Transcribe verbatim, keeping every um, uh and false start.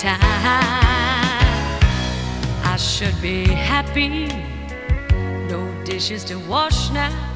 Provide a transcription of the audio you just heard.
time. I should be happy, no dishes to wash now.